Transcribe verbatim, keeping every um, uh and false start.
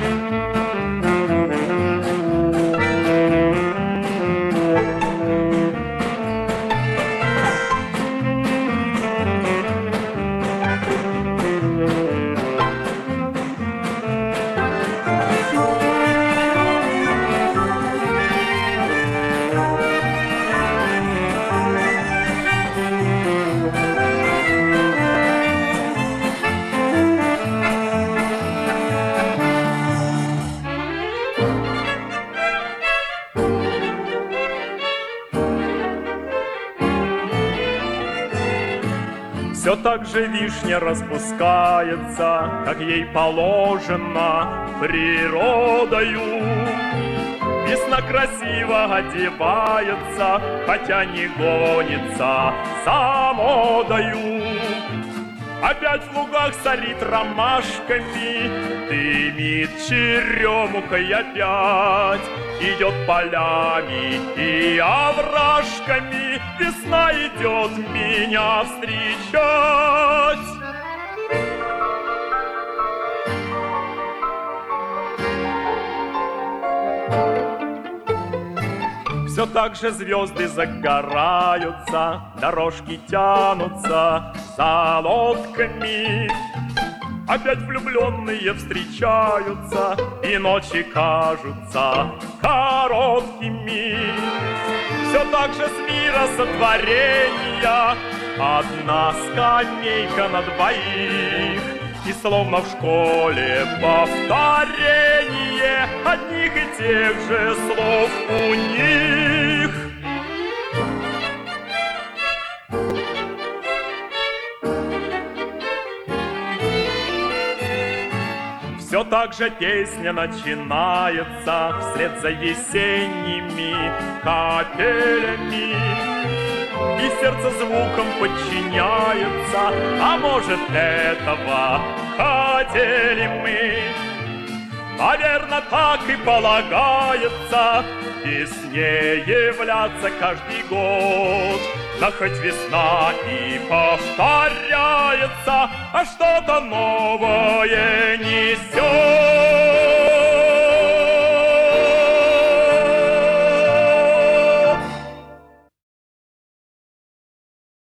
Все так же вишня распускается, как ей положено природою. Весна красиво одевается, хотя не гонится за модою. Опять в лугах солит ромашками, дымит черемухой опять. Идет полями и овражками, весна идет меня встречать. Все так же звезды загораются, дорожки тянутся за лодками. Опять влюбленные встречаются, и ночи кажутся короткими. Все так же с мира сотворения одна скамейка на двоих. И словно в школе повторение одних и тех же слов у них. Все так же песня начинается вслед за весенними капелями. И сердце звуком подчиняется, а может, этого хотели мы. Наверно, так и полагается весне являться каждый год. Да хоть весна и повторяется, а что-то новое несет.